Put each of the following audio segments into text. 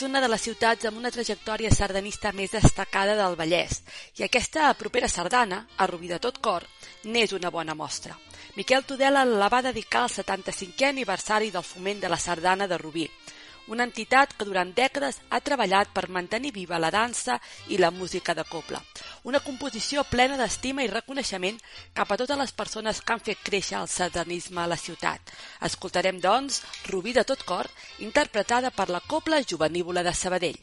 una de les ciutats amb una trajectòria sardanista més destacada del Vallès, i aquesta propera sardana, a Rubí de tot cor, n'és una bona mostra. Miquel Tudela la va dedicar al 75è aniversari del foment de la sardana de Rubí, una entitat que durant dècades ha treballat per mantenir viva la dansa i la música de cobla. Una composició plena d'estima i reconeixement cap a totes les persones que han fet créixer el sardanisme a la ciutat. Escoltarem, doncs, Rubí de tot cor, interpretada per la Cobla Jovenívola de Sabadell.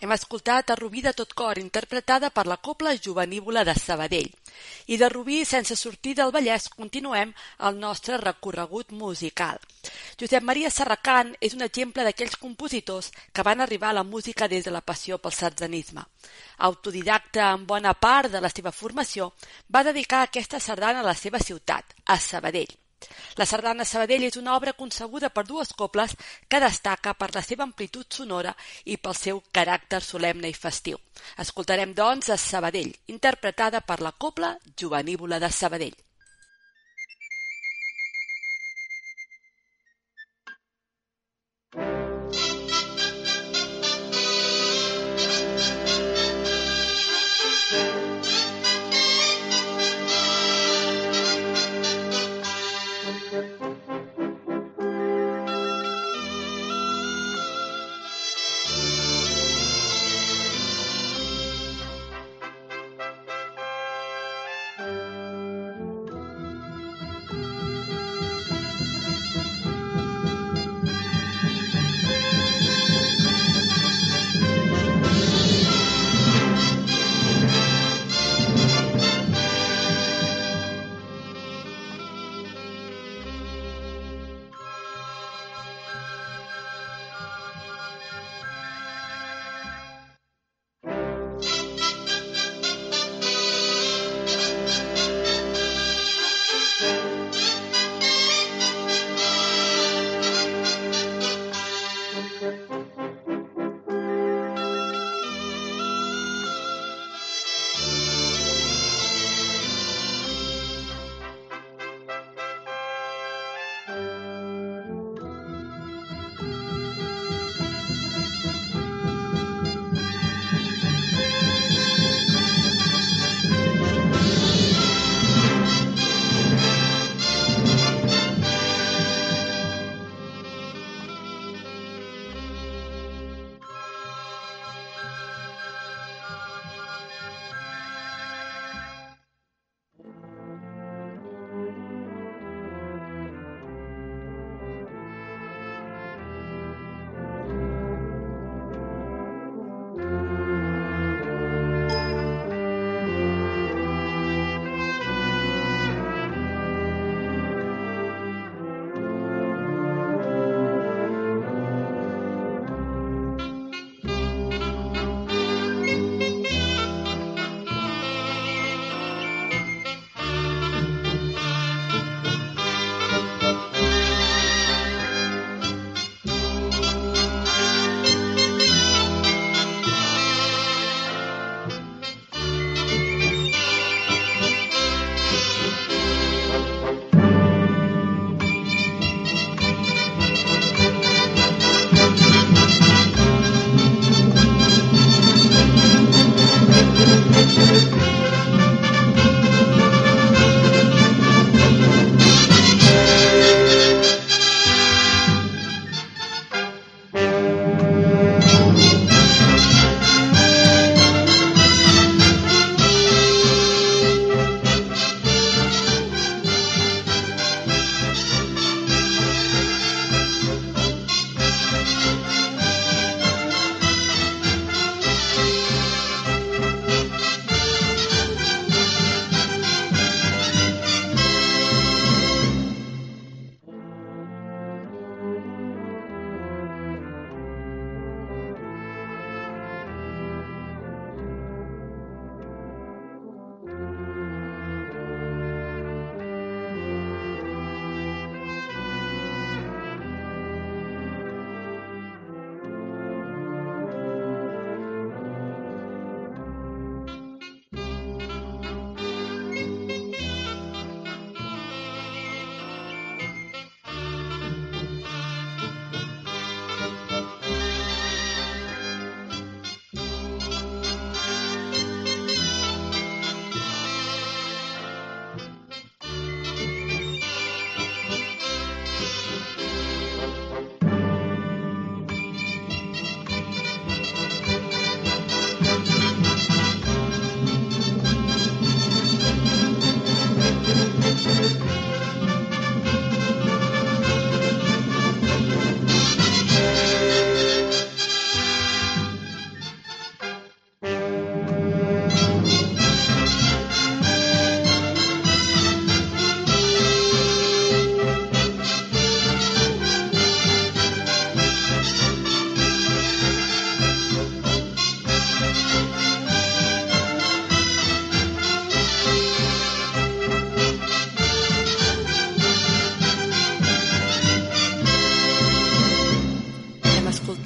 Hem escoltat a Rubí de tot cor, interpretada per la Cobla Jovenívola de Sabadell. I de Rubí, sense sortir del Vallès, continuem el nostre recorregut musical. Josep Maria Serracant és un exemple d'aquells compositors que van arribar a la música des de la passió pel sardanisme. Autodidacta en bona part de la seva formació, va dedicar aquesta sardana a la seva ciutat, a Sabadell. La sardana Sabadell és una obra concebuda per dues cobles que destaca per la seva amplitud sonora i pel seu caràcter solemne i festiu. Escoltarem, doncs, a Sabadell, interpretada per la Cobla Jovenívola de Sabadell.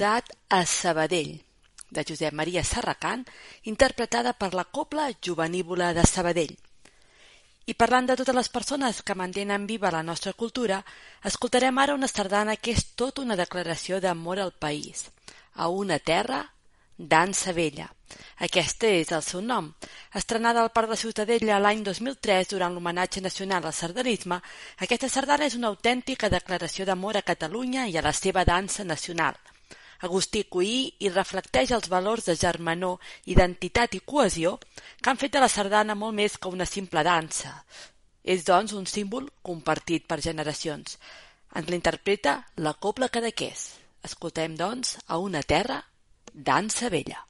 Ciutat a Sabadell, de Josep Maria Serracant, interpretada per la Cobla Jovenívola de Sabadell. I parlant de totes les persones que mantenen viva la nostra cultura, escoltarem ara una sardana que és tota una declaració d'amor al país. A una terra, dansa vella. Aquest és el seu nom. Estrenada al Parc de Ciutadella l'any 2003 durant l'homenatge nacional al sardanisme, aquesta sardana és una autèntica declaració d'amor a Catalunya i a la seva dansa nacional. Agustí Cuí hi reflecteix els valors de germanor, identitat i cohesió que han fet de la sardana molt més que una simple dansa. És, doncs, un símbol compartit per generacions. Ens l'interpreta la Cobla Cadaqués. Escoltem, doncs, A una terra, dansa vella.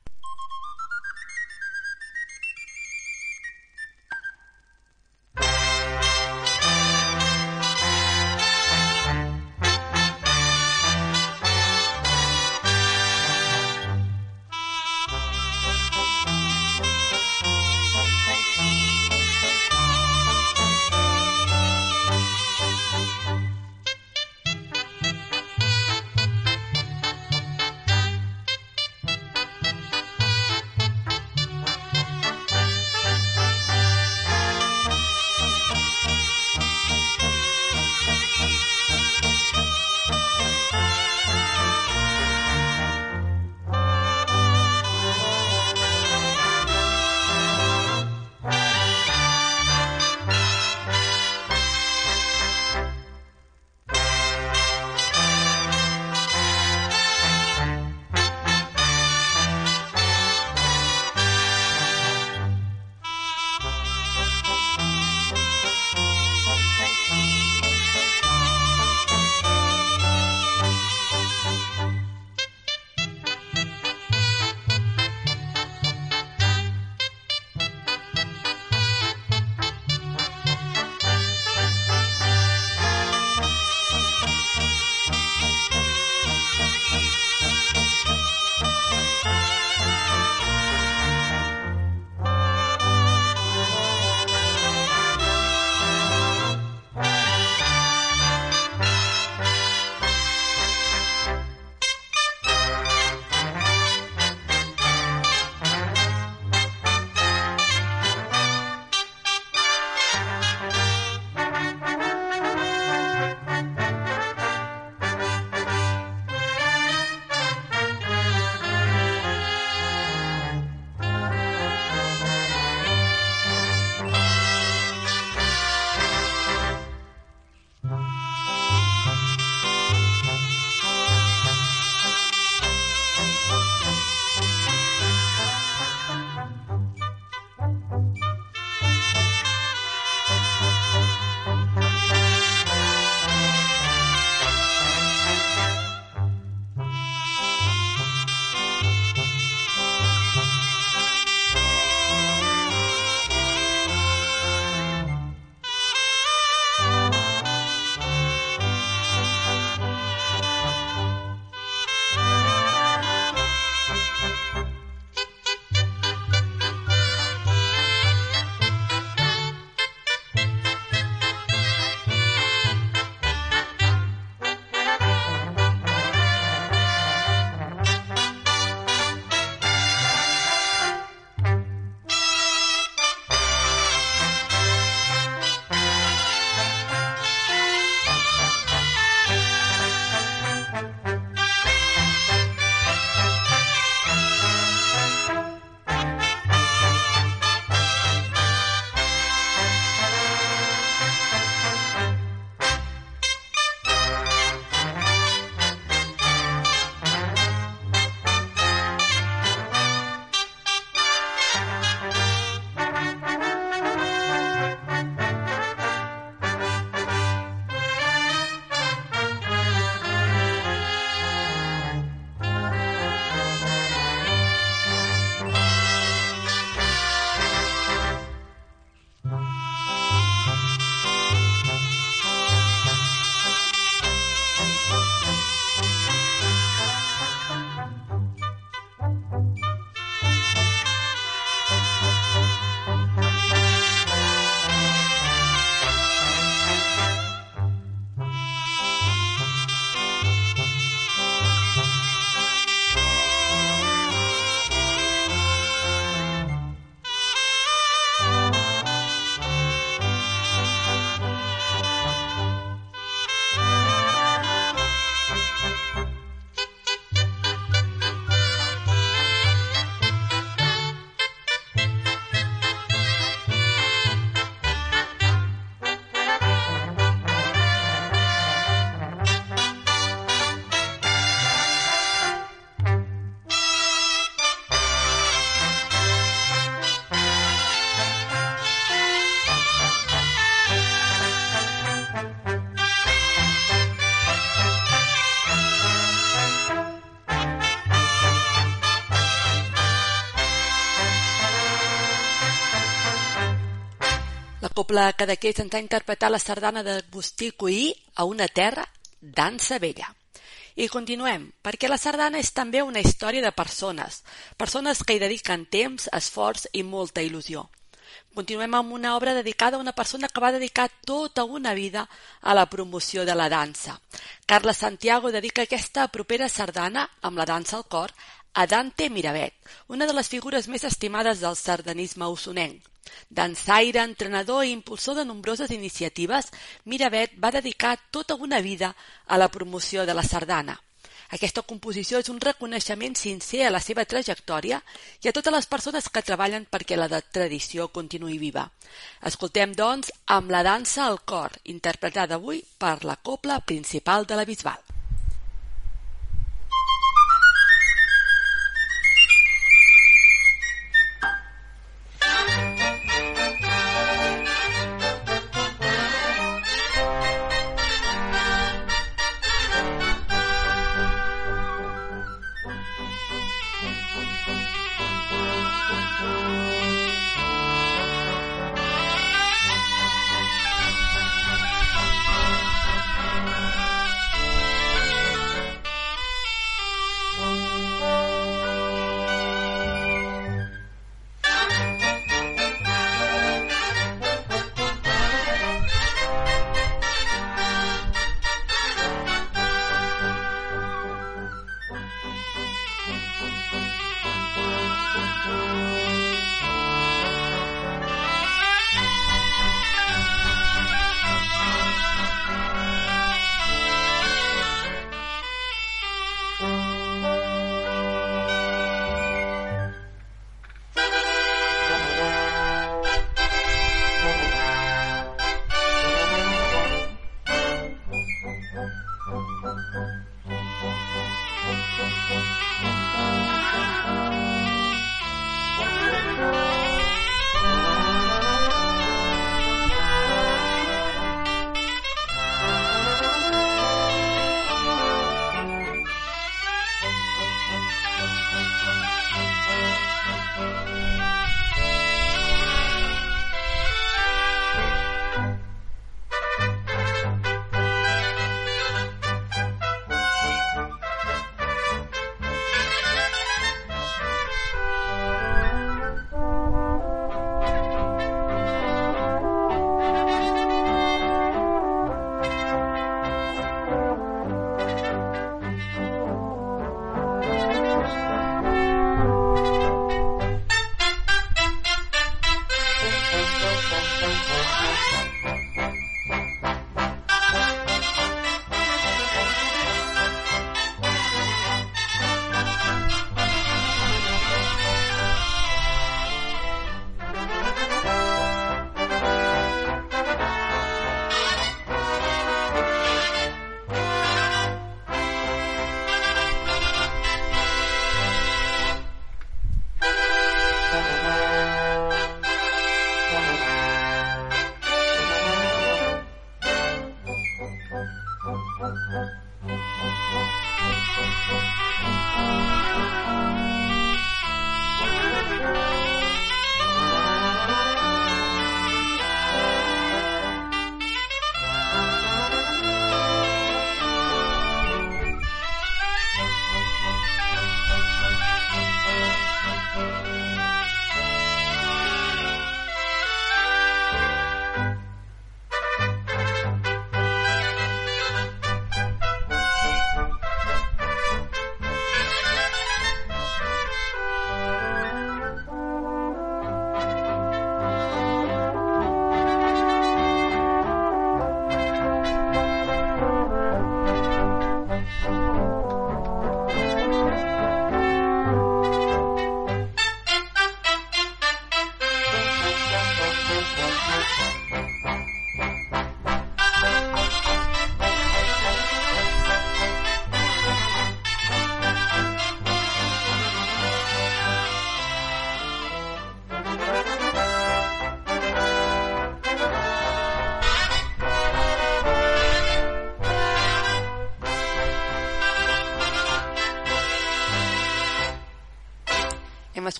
Paula Cadaqués ens ha interpretat la sardana d'Agustí Coí, A una terra, dansa vella. I continuem, perquè la sardana és també una història de persones que hi dediquen temps, esforç i molta il·lusió. Continuem amb una obra dedicada a una persona que va dedicar tota una vida a la promoció de la dansa. Carles Santiago dedica aquesta propera sardana, amb la dansa al cor, a Dante Miravet, una de les figures més estimades del sardanisme osonenc. Dansaire, entrenador i impulsor de nombroses iniciatives, Miravet va dedicar tota una vida a la promoció de la sardana. Aquesta composició és un reconeixement sincer a la seva trajectòria i a totes les persones que treballen perquè la tradició continuï viva. Escoltem, doncs, amb la dansa al cor, interpretada avui per la Cobla Principal de la Bisbal.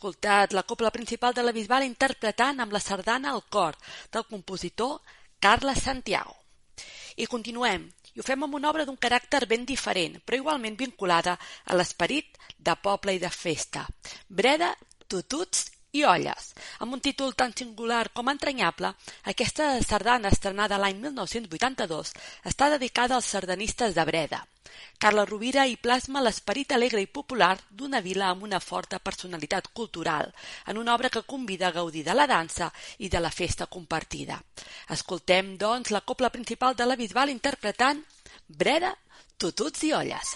escoltat la cobla principal de la Bisbal interpretant amb la sardana al cor del compositor Carles Santiago. I continuem, i ho fem amb una obra d'un caràcter ben diferent, però igualment vinculada a l'esperit de poble i de festa. Breda, tututs i olles. Amb un títol tan singular com entranyable, aquesta sardana estrenada l'any 1982 està dedicada als sardanistes de Breda. Carles Rovira hi plasma l'esperit alegre i popular d'una vila amb una forta personalitat cultural, en una obra que convida a gaudir de la dansa i de la festa compartida. Escoltem, doncs, la cobla principal de la Bisbal interpretant Breda, tututs i olles.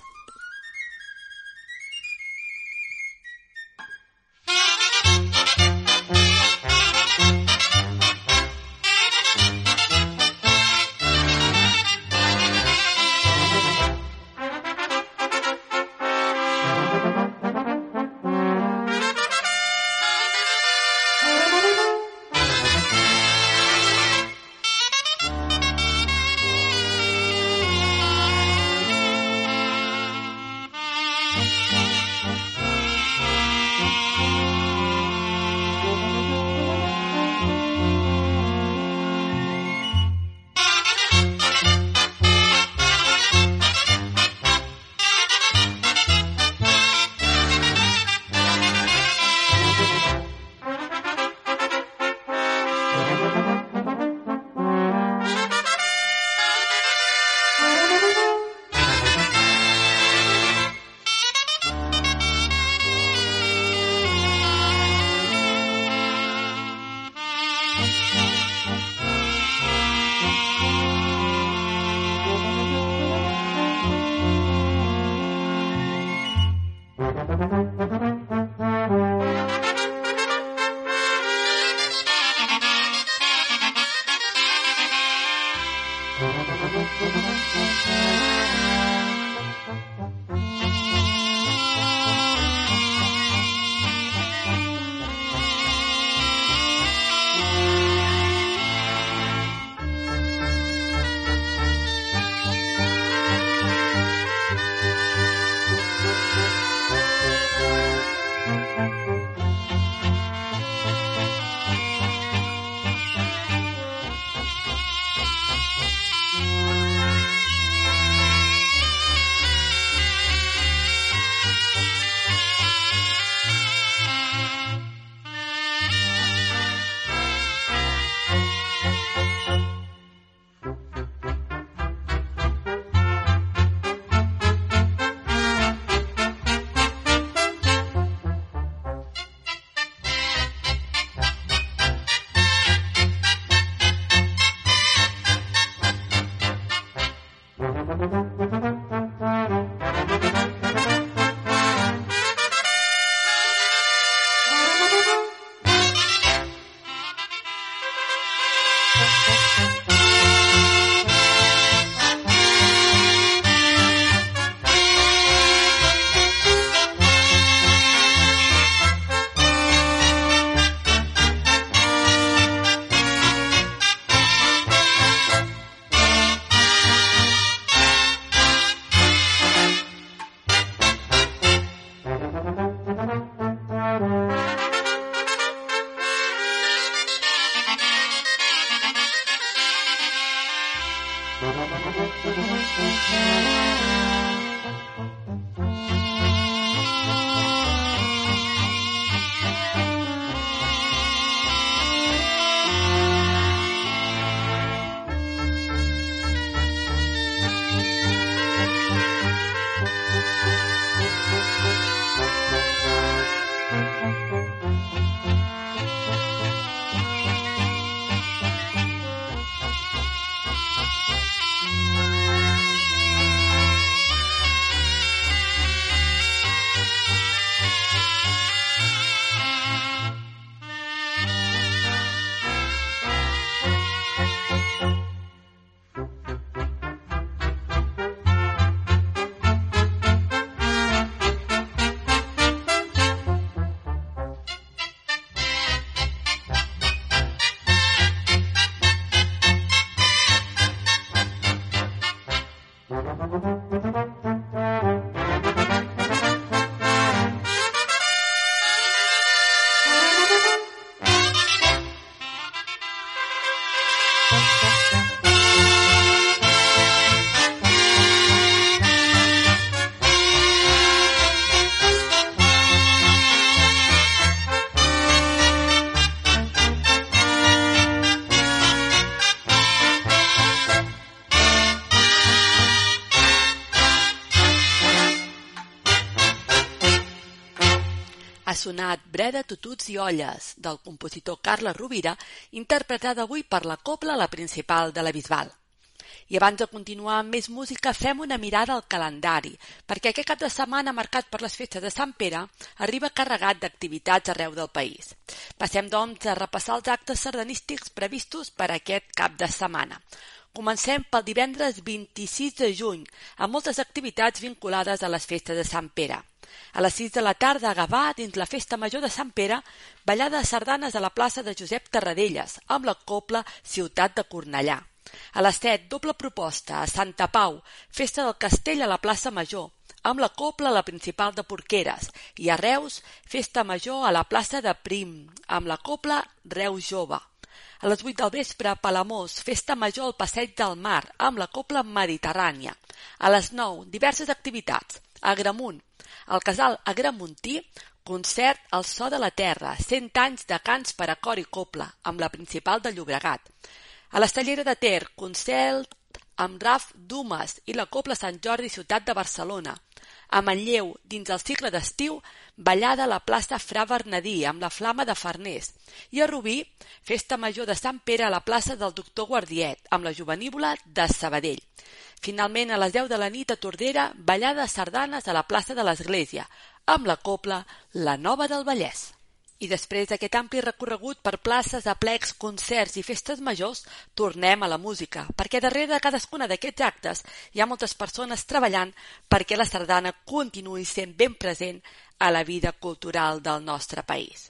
sonat Breda, tututs i olles, del compositor Carles Rovira, interpretada avui per la Cobla, la principal de la Bisbal. I abans de continuar amb més música, fem una mirada al calendari, perquè aquest cap de setmana marcat per les festes de Sant Pere arriba carregat d'activitats arreu del país. Passem, doncs, a repassar els actes sardanístics previstos per aquest cap de setmana. Comencem pel divendres 26 de juny, amb moltes activitats vinculades a les festes de Sant Pere. A les 6 de la tarda a Gavà, dins la Festa Major de Sant Pere, ballada de sardanes a la plaça de Josep Tarradellas, amb la Cobla Ciutat de Cornellà. A les 7, doble proposta a Santa Pau, Festa del Castell a la plaça Major, amb la Cobla la principal de Porqueres, i a Reus, Festa Major a la plaça de Prim, amb la Cobla Reus Jove. A les 8 del vespre, a Palamós, Festa Major al Passeig del Mar, amb la Cobla Mediterrània. A les 9, diverses activitats. A Agramunt, al Casal Agramuntí, concert al So de la Terra, 100 anys de cants per a cor i cobla, amb la principal de Llobregat. A l'Estellera de Ter, concert amb Raf Dumas i la Cobla Sant Jordi Ciutat de Barcelona. A Manlleu, dins el cicle d'estiu, ballada a la plaça Fra Bernadí amb la Flama de Farners. I a Rubí, Festa Major de Sant Pere a la plaça del Doctor Guardiet, amb la Jovenívola de Sabadell. Finalment, a les 10 de la nit a Tordera, ballada de sardanes a la plaça de l'Església, amb la Cobla La Nova del Vallès. I després d'aquest ampli recorregut per places, aplecs, concerts i festes majors, tornem a la música, perquè darrere de cadascuna d'aquests actes hi ha moltes persones treballant perquè la sardana continuï sent ben present a la vida cultural del nostre país.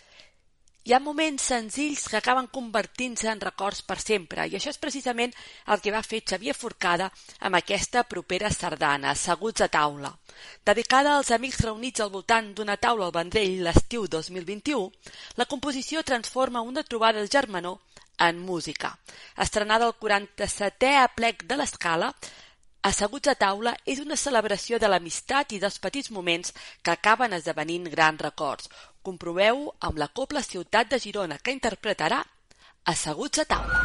Hi ha moments senzills que acaben convertint-se en records per sempre, i això és precisament el que va fer Xavier Forcada amb aquesta propera sardana, Asseguts a taula. Dedicada als amics reunits al voltant d'una taula al Vendrell l'estiu 2021, la composició transforma una trobada de germanor en música. Estrenada al 47è aplec de l'Escala, Asseguts a taula és una celebració de l'amistat i dels petits moments que acaben esdevenint grans records. Comproveu-ho amb la Cobla Ciutat de Girona, que interpretarà Asseguts a taula.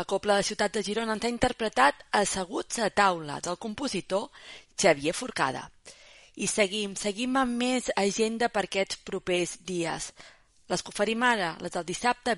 La Cobla de Ciutat de Girona ens ha interpretat Asseguts a taula, del compositor Xavier Forcada. I seguim amb més agenda per aquests propers dies. Les que oferim ara, les del dissabte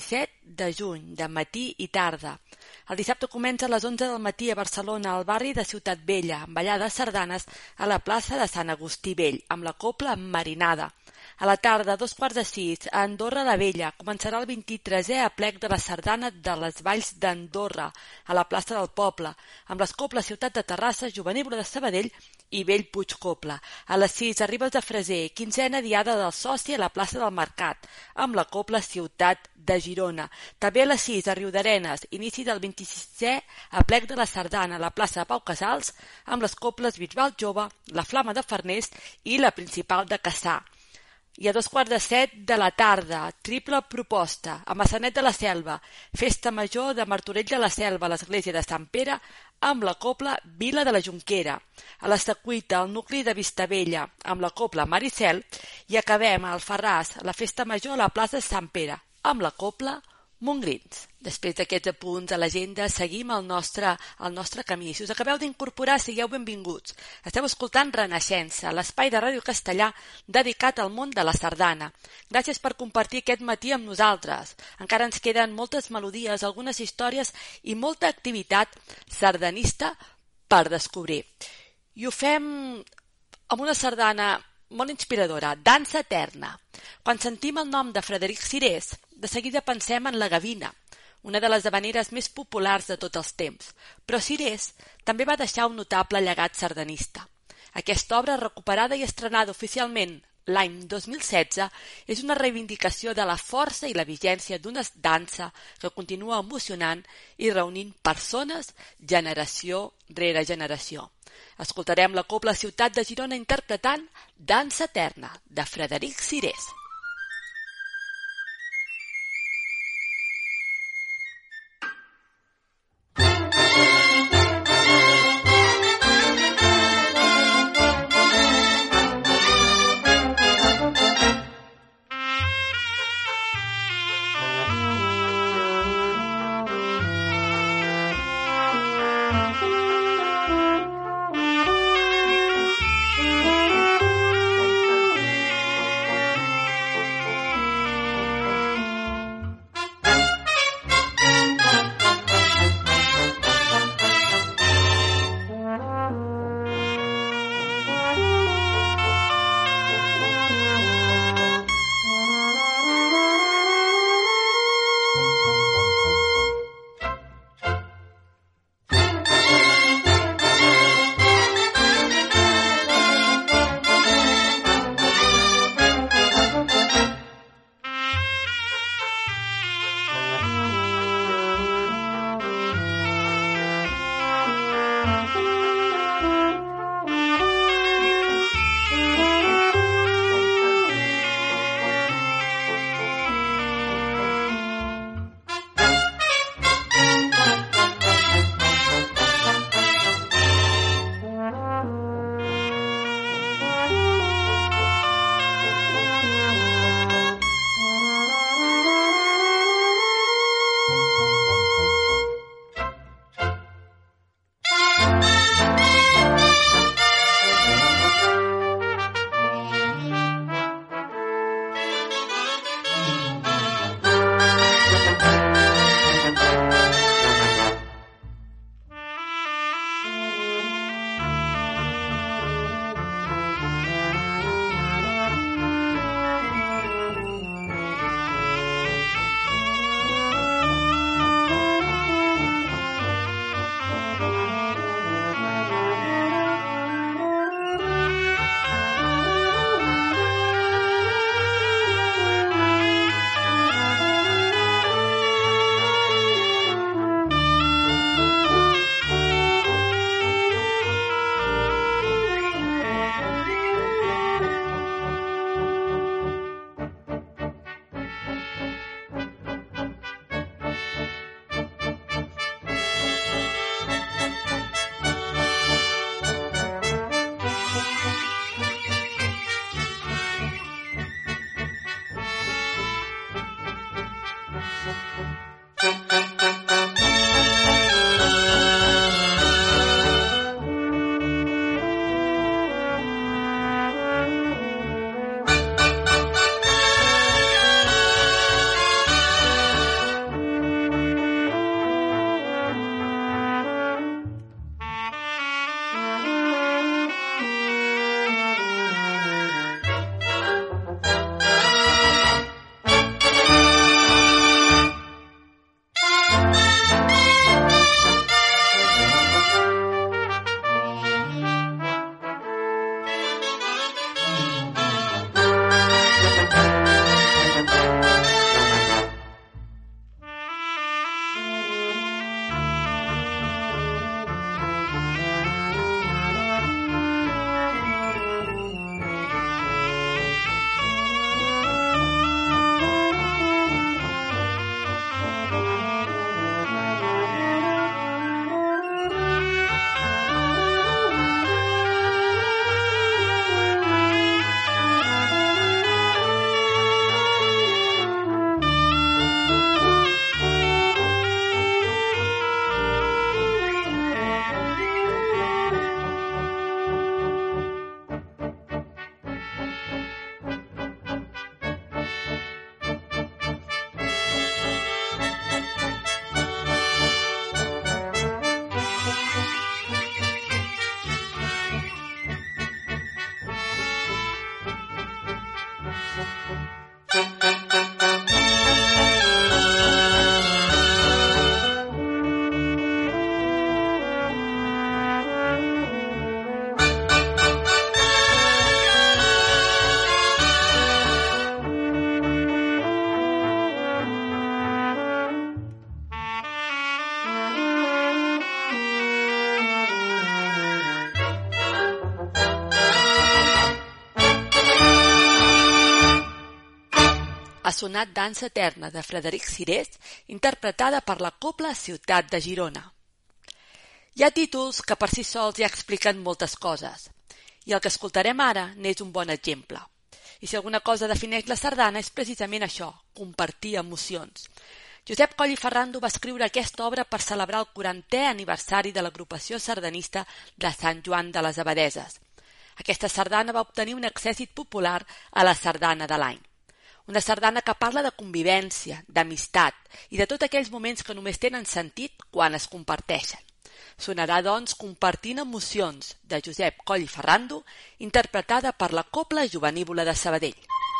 27 de juny, de matí i tarda. El dissabte comença a les 11 del matí a Barcelona, al barri de Ciutat Vella, amb ballada de sardanes a la plaça de Sant Agustí Vell, amb la Cobla Marinada. A la tarda, a 5:45, a Andorra la Vella, començarà el 23è aplec de la sardana de les Valls d'Andorra, a la plaça del Poble, amb les Cobles Ciutat de Terrassa, Jovenívola de Sabadell i Bellpuig Cobla. A les 6, a Ribes de Freser, 15a Diada del Soci a la plaça del Mercat, amb la Cobla Ciutat de Girona. També a les 6, a Riudarenes, inici del 26è aplec de la sardana a la plaça de Pau Casals, amb les Cobles Bisbal Jove, la Flama de Farners i la Principal de Cassà. I a 6:45 de la tarda, triple proposta, a Massanet de la Selva, festa major de Martorell de la Selva a l'església de Sant Pere, amb la Cobla Vila de la Jonquera. A la Secuita, al nucli de Vistabella, amb la Cobla Maricel, i acabem a Alfarràs, la festa major a la plaça de Sant Pere, amb la Cobla Montgrins. Després d'aquests apunts a l'agenda, seguim el nostre camí. Si us acabeu d'incorporar, sigueu benvinguts. Esteu escoltant Renaixença, l'espai de Ràdio Castellà dedicat al món de la sardana. Gràcies per compartir aquest matí amb nosaltres. Encara ens queden moltes melodies, algunes històries i molta activitat sardanista per descobrir. I ho fem amb una sardana molt inspiradora, Dansa Eterna. Quan sentim el nom de Frederic Cirés, de seguida pensem en la gavina, una de les havaneres més populars de tots els temps, però Cirés també va deixar un notable llegat sardanista. Aquesta obra, recuperada i estrenada oficialment l'any 2016, és una reivindicació de la força i la vigència d'una dansa que continua emocionant i reunint persones generació rere generació. Escoltarem la Cobla Ciutat de Girona interpretant Dansa Eterna, de Frederic Cirés. sonat Dansa Eterna de Frederic Cirés, interpretada per la Cobla Ciutat de Girona. Hi ha títols que per si sols ja expliquen moltes coses, i el que escoltarem ara n'és un bon exemple. I si alguna cosa defineix la sardana és precisament això, compartir emocions. Josep Coll i Ferrando va escriure aquesta obra per celebrar el 40è aniversari de l'agrupació sardanista de Sant Joan de les Abadesses. Aquesta sardana va obtenir un èxit popular a la sardana de l'any. Una sardana que parla de convivència, d'amistat i de tots aquells moments que només tenen sentit quan es comparteixen. Sonarà, doncs, Compartint emocions, de Josep Coll i Ferrando, interpretada per la Cobla Jovenívola de Sabadell.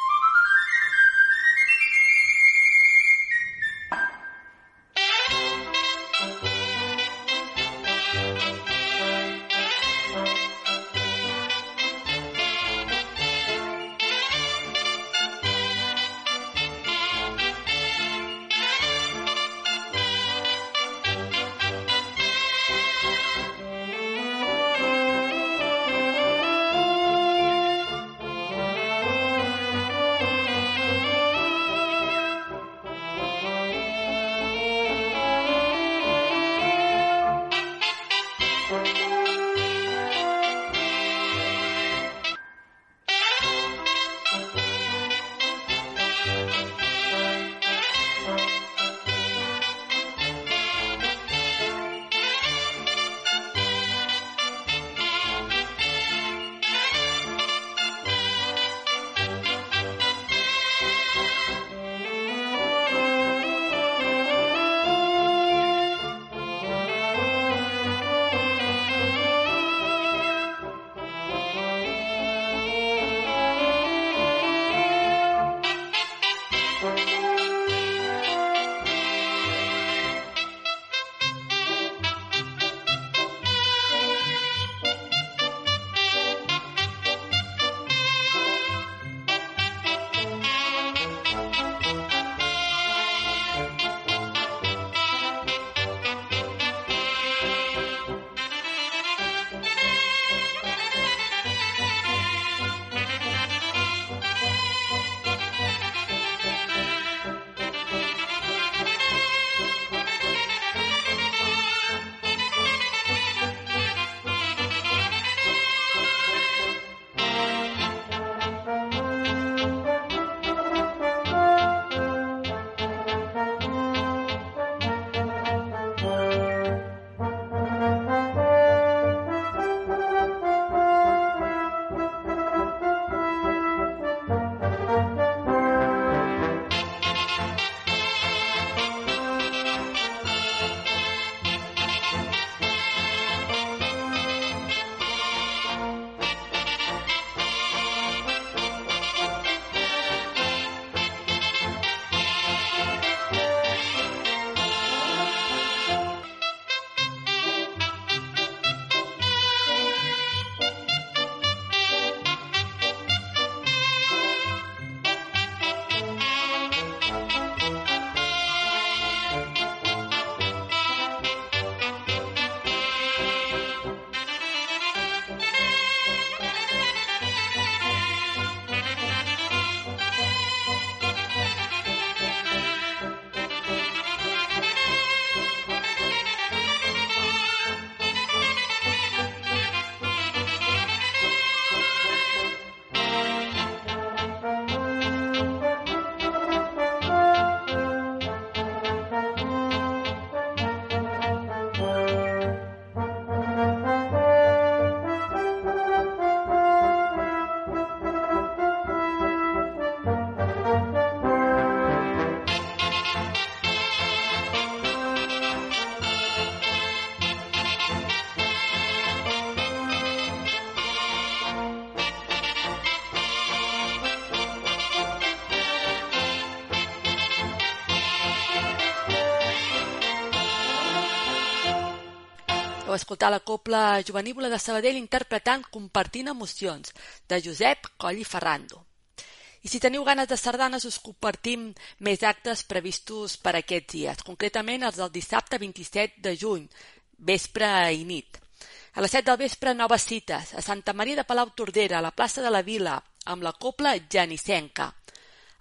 Escoltar la Cobla Jovenívola de Sabadell interpretant Compartint emocions, de Josep Coll i Ferrando. I si teniu ganes de sardanes, us compartim més actes previstos per aquests dies, concretament els del dissabte 27 de juny, vespre i nit. A les 7 del vespre, noves cites, a Santa Maria de Palautordera, a la plaça de la Vila, amb la Cobla Genissenca.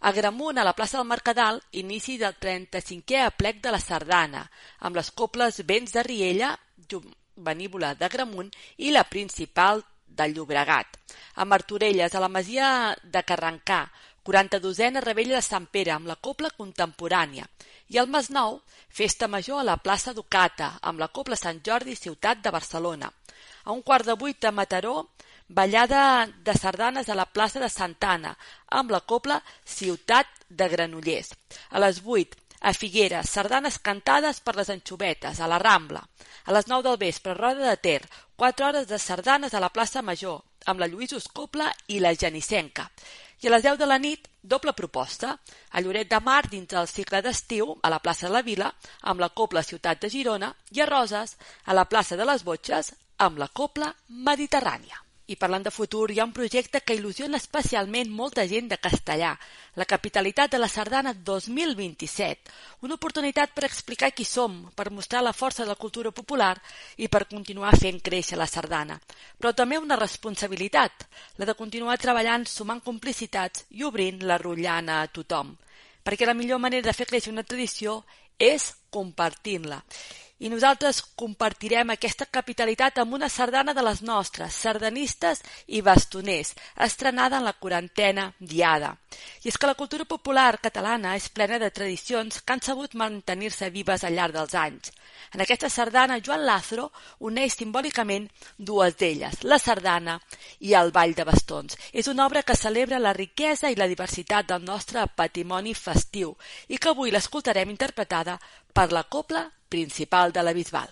Agramunt, a la plaça del Mercadal, inici del 35è aplec de la Sardana, amb les coples Vents de Riella, Benívola d'Agramunt i la principal del Llobregat. A Martorelles, a la masia de Carrencà, 42a Revetlla de Sant Pere, amb la copla contemporània. I al Masnou, festa major a la plaça Ducata, amb la copla Sant Jordi, ciutat de Barcelona. A 7:15 a Mataró, ballada de sardanes a la plaça de Santa Anna, amb la copla Ciutat de Granollers. A les 8, a Figueres, sardanes cantades per les Anxovetes, a la Rambla. A les 9 del vespre, Roda de Ter, 4 hores de sardanes a la plaça Major, amb la Lluïsos Copla i la Genissenca. I a les 10 de la nit, doble proposta, a Lloret de Mar dins del cicle d'estiu, a la plaça de la Vila, amb la copla Ciutat de Girona, i a Roses, a la plaça de les Botxes, amb la copla Mediterrània. I parlant de futur, hi ha un projecte que il·lusiona especialment molta gent de Castellà, la Capitalitat de la Sardana 2027, una oportunitat per explicar qui som, per mostrar la força de la cultura popular i per continuar fent créixer la sardana. Però també una responsabilitat, la de continuar treballant, sumant complicitats i obrint la rotllana a tothom, perquè la millor manera de fer créixer una tradició és compartint-la. I nosaltres compartirem aquesta capitalitat amb una sardana de les nostres, sardanistes i bastoners, estrenada en la 40a Diada. I és que la cultura popular catalana és plena de tradicions que han sabut mantenir-se vives al llarg dels anys. En aquesta sardana, Joan Lázaro uneix simbòlicament dues d'elles, la sardana i el ball de bastons. És una obra que celebra la riquesa i la diversitat del nostre patrimoni festiu i que avui l'escoltarem interpretada per la copla principal de la Bisbal.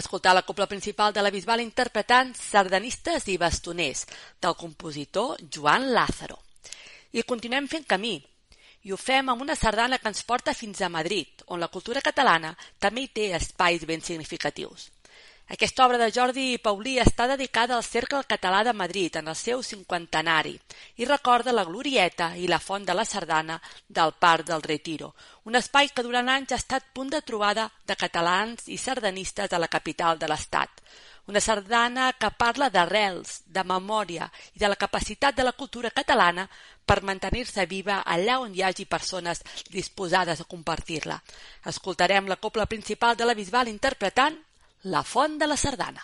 escoltar la cobla principal de la Bisbal interpretant Sardanistes i bastoners, del compositor Joan Lázaro. I continuem fent camí, i ho fem amb una sardana que ens porta fins a Madrid, on la cultura catalana també hi té espais ben significatius. Aquesta obra de Jordi Paulí està dedicada al Cercle Català de Madrid en el seu 50enari i recorda la glorieta i la font de la sardana del Parc del Retiro, un espai que durant anys ha estat punt de trobada de catalans i sardanistes a la capital de l'Estat. Una sardana que parla d'arrels, de memòria i de la capacitat de la cultura catalana per mantenir-se viva allà on hi hagi persones disposades a compartir-la. Escoltarem la cobla principal de la Bisbal interpretant La font de la sardana.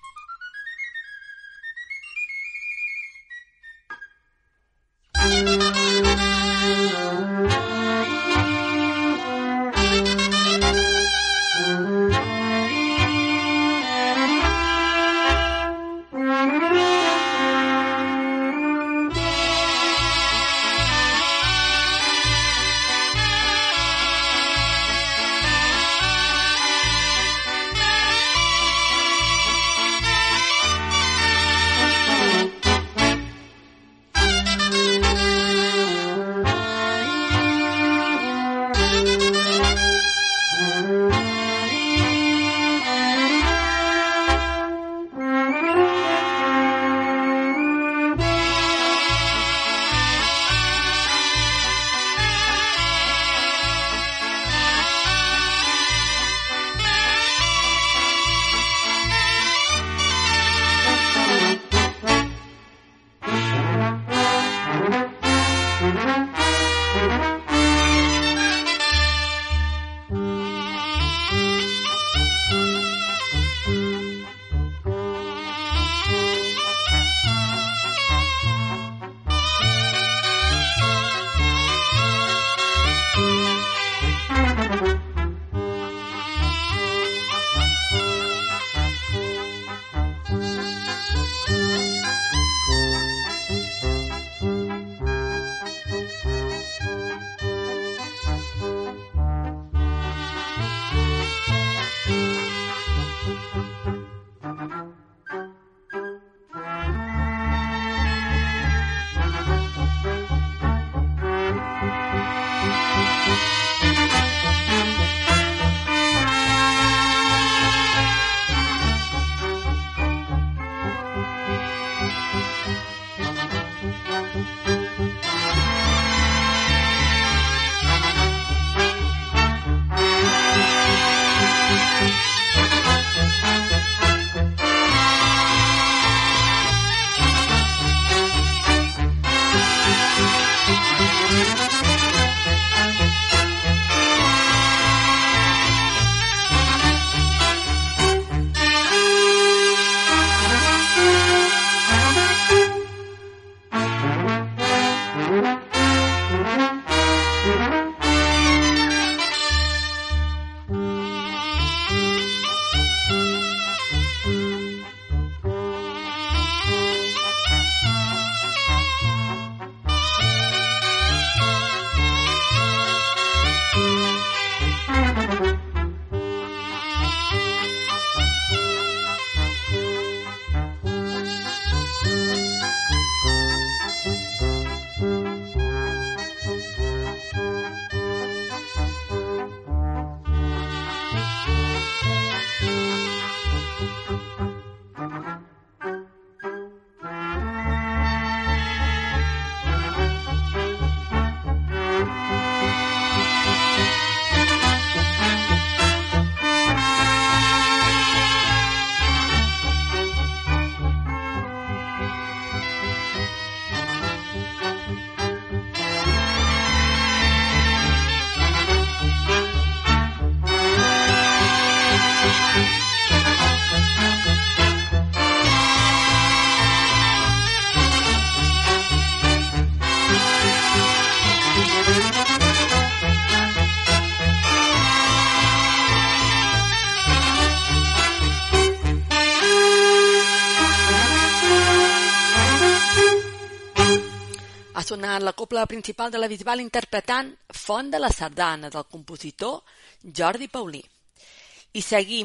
Ha sonat la cobla principal de la Bisbal interpretant Font de la Sardana, del compositor Jordi Paulí. I seguim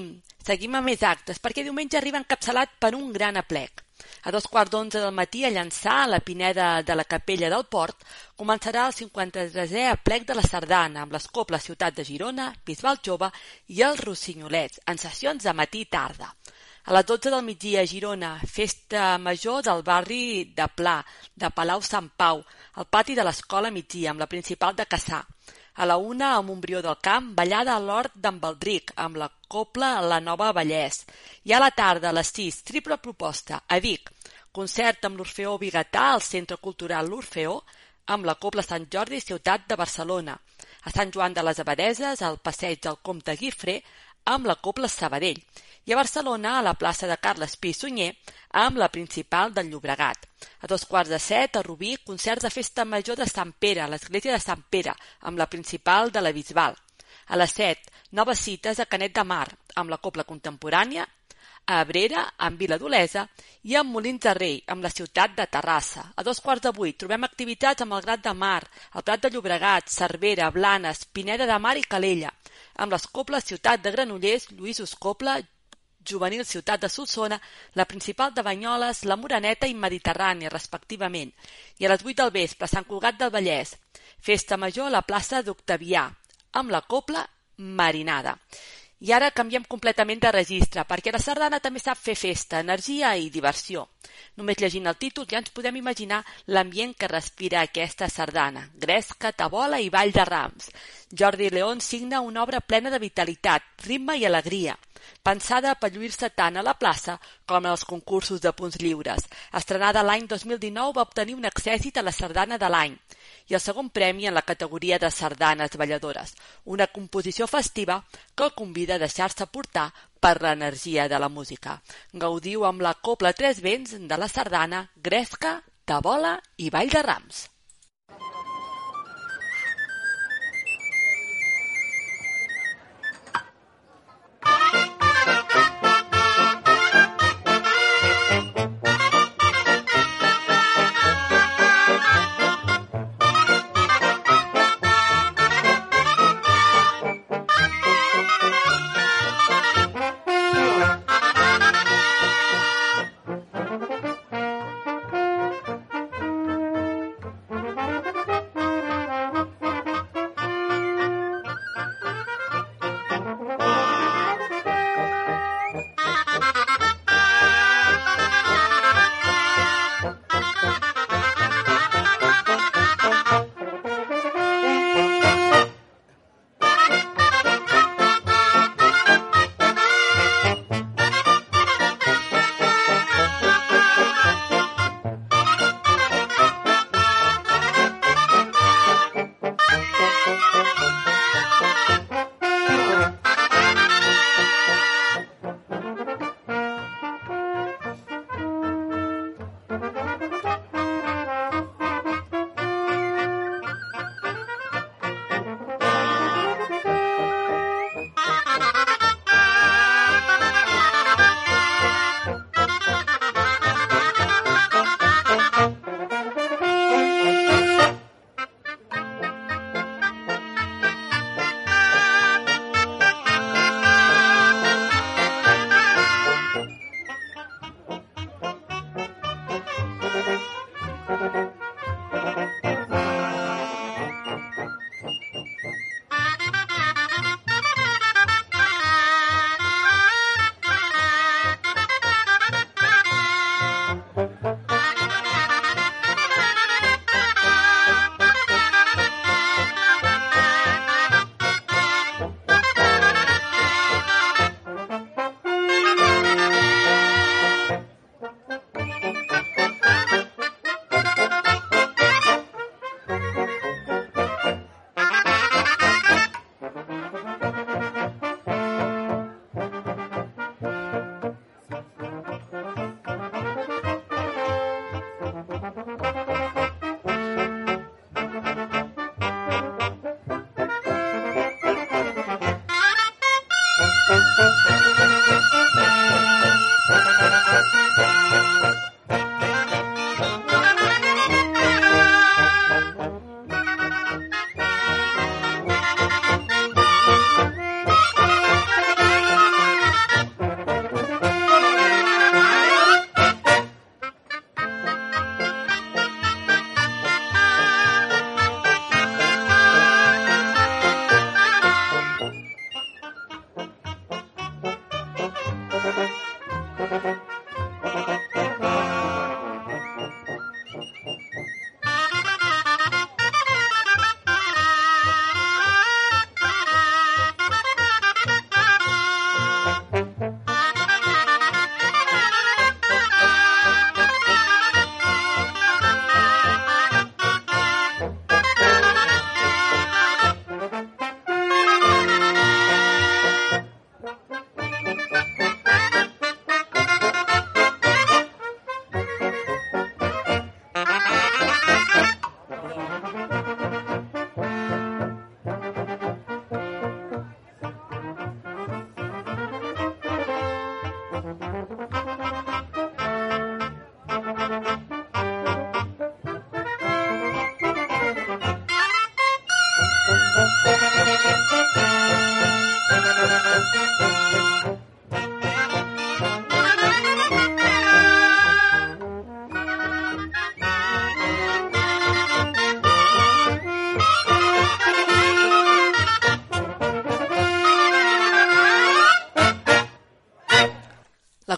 Seguim amb més actes, perquè diumenge arriba encapçalat per un gran aplec. A 11:15 del matí, a Llançà, a la Pineda de la Capella del Port, començarà el 53è aplec de la Sardana, amb les coples Ciutat de Girona, Bisbal Jove i els Rossinyolets, en sessions de matí i tarda. A les 12 del migdia a Girona, festa major del barri de Pla, de Palau Sant Pau, al pati de l'Escola Migdia, amb la principal de Cassà. A la 1, a Montbrió del Camp, ballada a l'Hort d'en Baldric, amb la copla La Nova Vallès. I a la tarda, a les 6, triple proposta, a Vic, concert amb l'Orfeó Bigatà al Centre Cultural L'Orfeó, amb la copla Sant Jordi, Ciutat de Barcelona. A Sant Joan de les Abadeses, al Passeig del Comte Guifré, amb la copla Sabadell. I a Barcelona, a la plaça de Carles Pi i Sunyer, amb la principal del Llobregat. A 6:45, a Rubí, concert de festa major de Sant Pere, a l'església de Sant Pere, amb la principal de la Bisbal. A les 7, noves cites a Canet de Mar, amb la copla contemporània, a Abrera, amb Vila d'Olesa, i a Molins de Rei, amb la ciutat de Terrassa. A 7:15 trobem activitats amb el Grat de Mar, el Prat de Llobregat, Cervera, Blanes, Pineda de Mar i Calella, amb les coples Ciutat de Granollers, Lluïsos Copla, Juvenil Ciutat de Solsona, la principal de Banyoles, la Moreneta i Mediterrània, respectivament. I a les 8 del vespre, Sant Cugat del Vallès, festa major a la plaça d'Octavià, amb la copla Marinada. I ara canviem completament de registre, perquè la sardana també sap fer festa, energia i diversió. Només llegint el títol ja ens podem imaginar l'ambient que respira aquesta sardana. Gresca, tabola i ball de rams. Jordi León signa una obra plena de vitalitat, ritme i alegria, pensada per lluir-se tant a la plaça com als concursos de punts lliures. Estrenada l'any 2019 va obtenir un accèssit a la sardana de l'any i el segon premi en la categoria de sardanes balladores, una composició festiva que el convida a deixar-se portar per l'energia de la música. Gaudiu amb la copla Tres Vents de la sardana, Gresca, Tabola i Ball de Rams.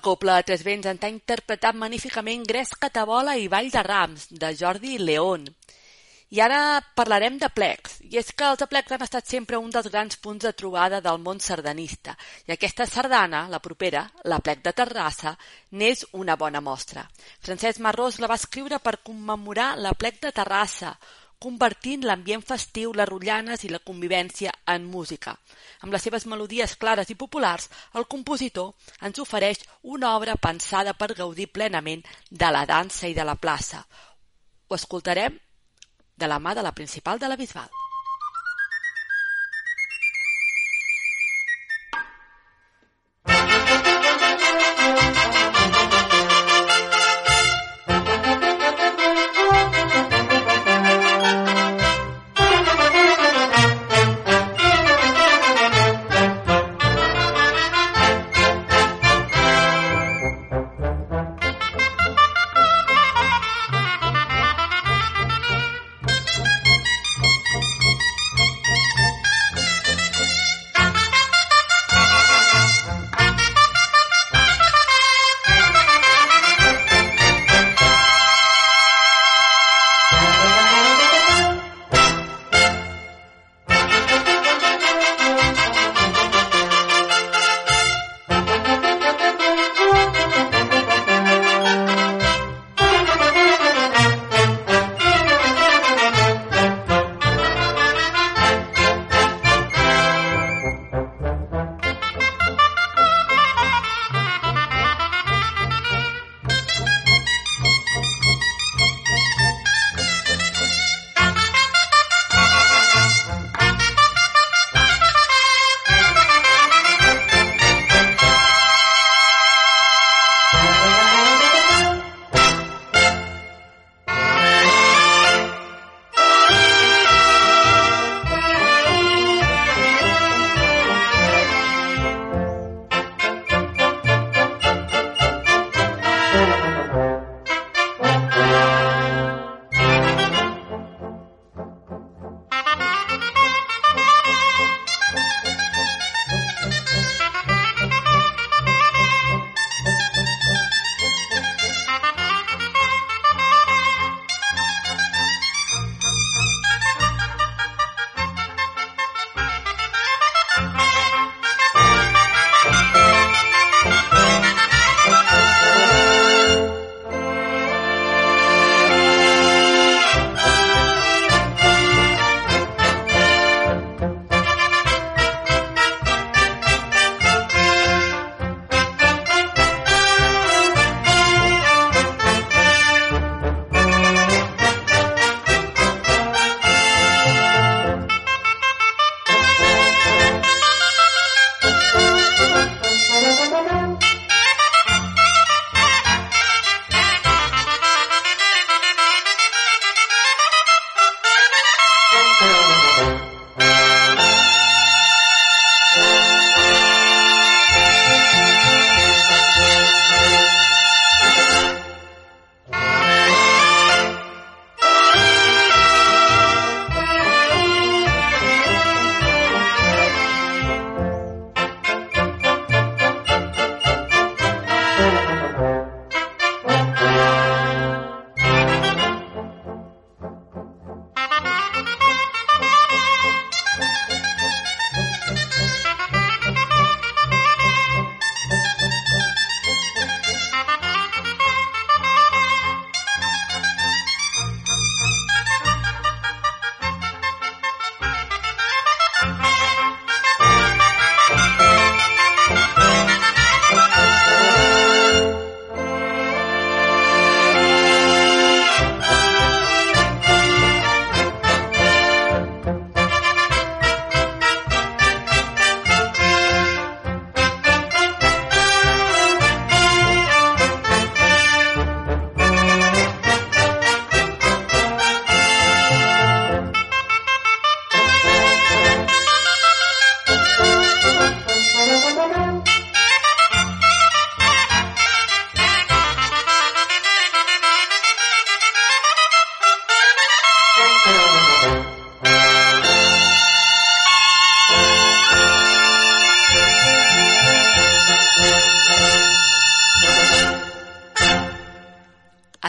Copla de Tres Vents ens ha interpretat magníficament Gresca, Tabola i Vall de Rams, de Jordi León. I ara parlarem d'aplecs, i és que els aplecs han estat sempre un dels grans punts de trobada del món sardanista, i aquesta sardana, la propera, l'Aplec de Terrassa, n'és una bona mostra. Francesc Marrós la va escriure per commemorar l'Aplec de Terrassa, convertint l'ambient festiu, les rotllanes i la convivència en música. Amb les seves melodies clares i populars, el compositor ens ofereix una obra pensada per gaudir plenament de la dansa i de la plaça. Ho escoltarem de la mà de la principal de la Bisbal.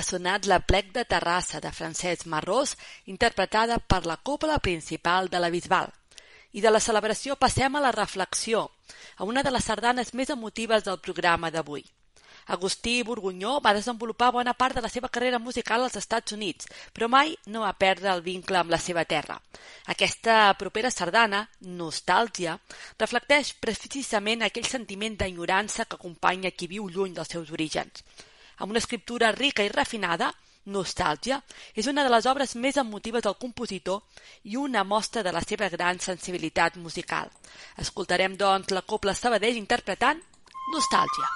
sonat La plec de Terrassa, de Francesc Marrós, interpretada per la Cobla Principal de la Bisbal. I de la celebració passem a la reflexió, a una de les sardanes més emotives del programa d'avui. Agustí Borgunyó va desenvolupar bona part de la seva carrera musical als Estats Units, però mai no va perdre el vincle amb la seva terra. Aquesta propera sardana, Nostàlgia, reflecteix precisament aquell sentiment d'enyorança que acompanya qui viu lluny dels seus orígens. Amb una escriptura rica i refinada, Nostàlgia és una de les obres més emotives del compositor i una mostra de la seva gran sensibilitat musical. Escoltarem, doncs, la Cobla Sabadell interpretant Nostàlgia.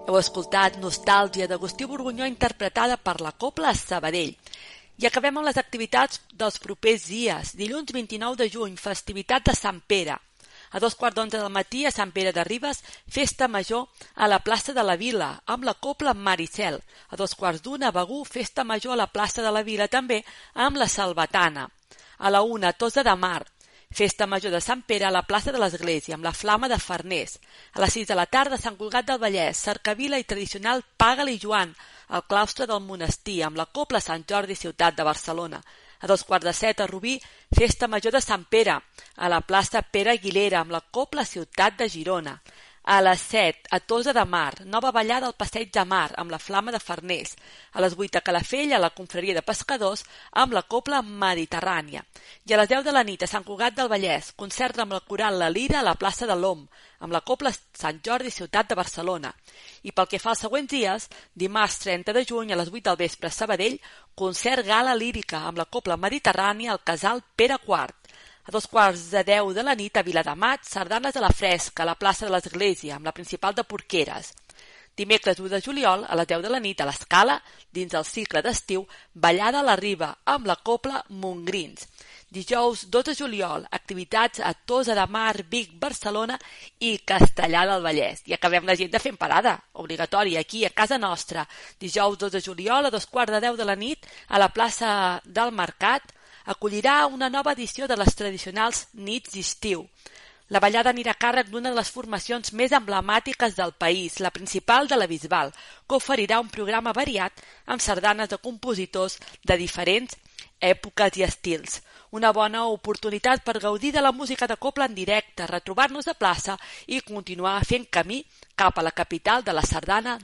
Heu escoltat Nostàlgia d'Agustí Borgunyó interpretada per la Cobla Sabadell. I acabem amb les activitats dels propers dies. Dilluns 29 de juny, festivitat de Sant Pere. A 2:15 del matí a Sant Pere de Ribes, festa major a la plaça de la Vila, amb la Cobla Maricel. A 2:15 a Begur, festa major a la plaça de la Vila, també amb la Salvatana. A la 1 a Tossa de Mar, festa major de Sant Pere a la plaça de l'Església, amb la Flama de Farners. A les 6 de la tarda, Sant Cugat del Vallès, cercavila i tradicional Paga-li Joan, al claustre del monestir, amb la Cobla Sant Jordi, ciutat de Barcelona. A 2:15 a Rubí, festa major de Sant Pere, a la plaça Pere Aguilera, amb la Cobla Ciutat de Girona. A les 7, a Tossa de Mar, nova ballada al Passeig de Mar, amb la Flama de Farners. A les 8 a Calafell, a la Confraria de Pescadors, amb la Cobla Mediterrània. I a les 10 de la nit, a Sant Cugat del Vallès, concert amb la coral La Lira a la plaça de l'Om, amb la Cobla Sant Jordi, ciutat de Barcelona. I pel que fa als següents dies, dimarts 30 de juny a les 8 del vespre a Sabadell, concert gala lírica amb la Cobla Mediterrània al Casal Pere IV. A 9:45 de la nit a Viladamat, sardanes a la fresca a la plaça de l'Església, amb la principal de Porqueres. Dimecres 1 de juliol, a les 10 de la nit a l'Escala, dins del cicle d'estiu, ballada a la Riba, amb la Cobla Montgrins. Dijous 2 de juliol, activitats a Tossa de Mar, Vic, Barcelona i Castellar del Vallès. I acabem l'agenda fent parada, obligatòria, aquí a casa nostra. Dijous 2 de juliol, a 2:15 de la nit, a la plaça del Mercat, acollirà una nova edició de les tradicionals nits d'estiu. La ballada anirà a càrrec d'una de les formacions més emblemàtiques del país, la principal de la Bisbal, que oferirà un programa variat amb sardanes de compositors de diferents èpoques i estils. Una bona oportunitat per gaudir de la música de cobla en directe, retrobar-nos a plaça i continuar fent camí cap a la capital de la sardana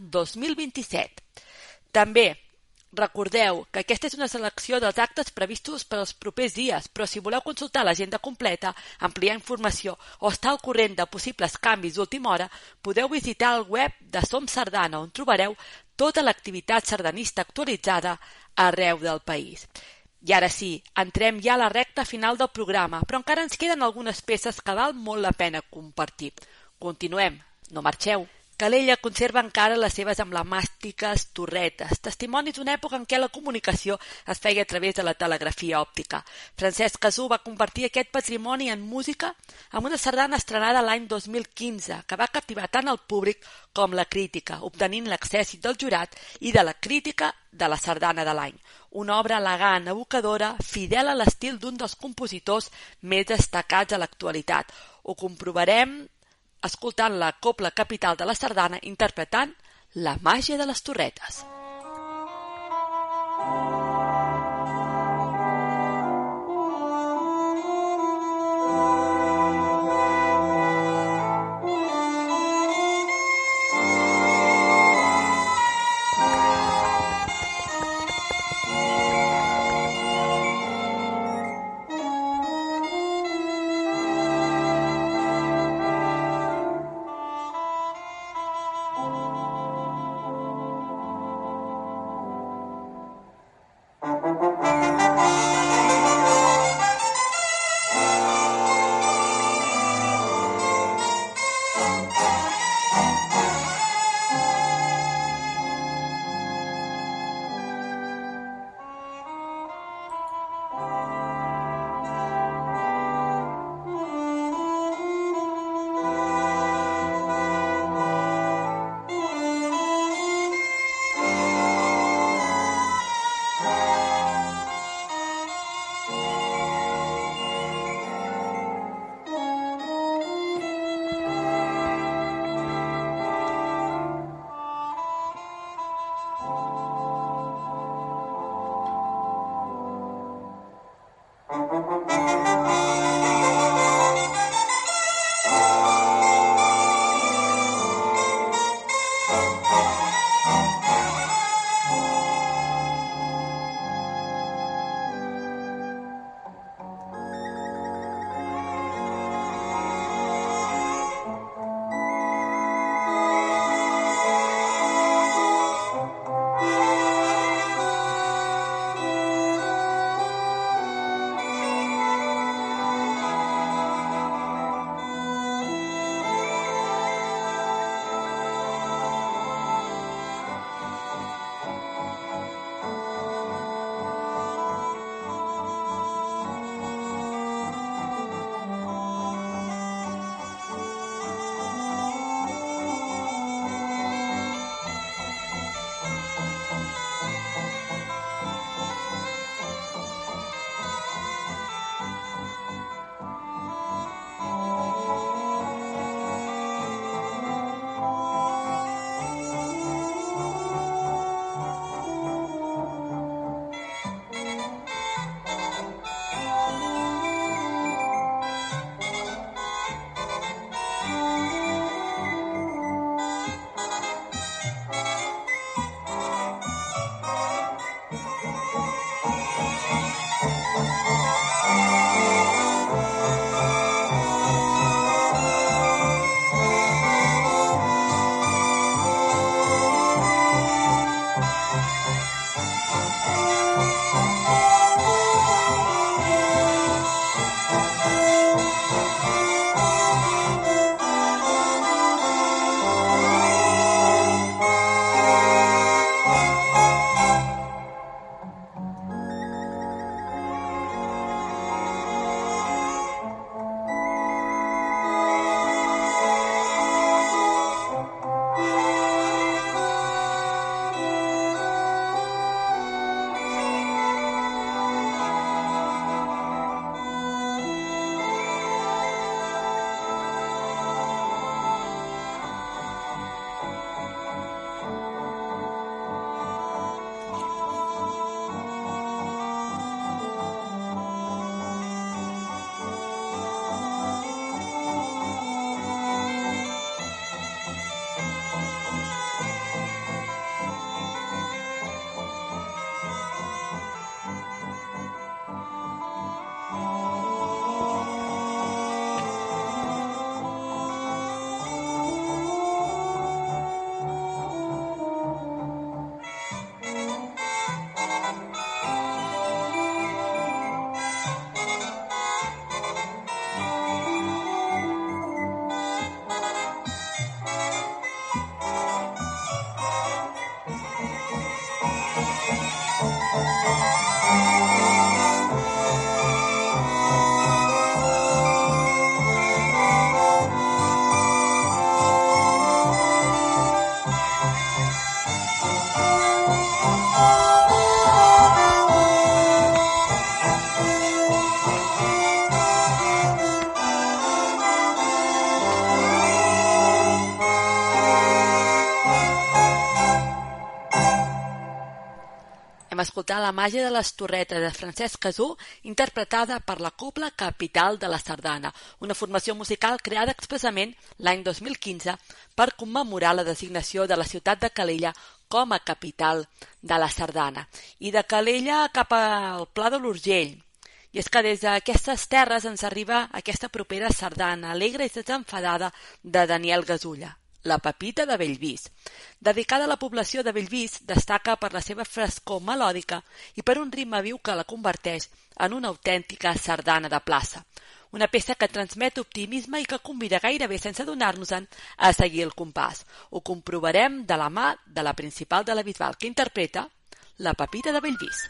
2027. També recordeu que aquesta és una selecció dels actes previstos per als propers dies, però si voleu consultar l'agenda completa, ampliar informació o estar al corrent de possibles canvis d'última hora, podeu visitar el web de Som Sardana, on trobareu tota l'activitat sardanista actualitzada arreu del país. I ara sí, entrem ja a la recta final del programa, però encara ens queden algunes peces que val molt la pena compartir. Continuem, no marxeu. Calella conserva encara les seves emblemàtiques torretes, testimonis d'una època en què la comunicació es feia a través de la telegrafia òptica. Francesc Casú va convertir aquest patrimoni en música amb una sardana estrenada l'any 2015, que va captivar tant el públic com la crítica, obtenint l'accèssit del jurat i de la crítica de la sardana de l'any. Una obra elegant, evocadora, fidel a l'estil d'un dels compositors més destacats a l'actualitat. Ho comprovarem escoltant la Cobla Capital de la Sardana interpretant La màgia de les torretes. escoltar La màgia de les torretes de Francesc Casó, interpretada per la Cobla Capital de la Sardana, una formació musical creada expressament l'any 2015 per commemorar la designació de la ciutat de Calella com a capital de la Sardana. I de Calella cap al Pla de l'Urgell. I és que des d'aquestes terres ens arriba aquesta propera sardana alegre i desenfadada de Daniel Gasulla, La Pepita de Bellvís. Dedicada a la població de Bellvís, destaca per la seva frescor melòdica i per un ritme viu que la converteix en una autèntica sardana de plaça. Una peça que transmet optimisme i que convida gairebé sense adonar-nos-en a seguir el compàs. Ho comprovarem de la mà de la principal de la Bisbal, que interpreta La Pepita de Bellvís.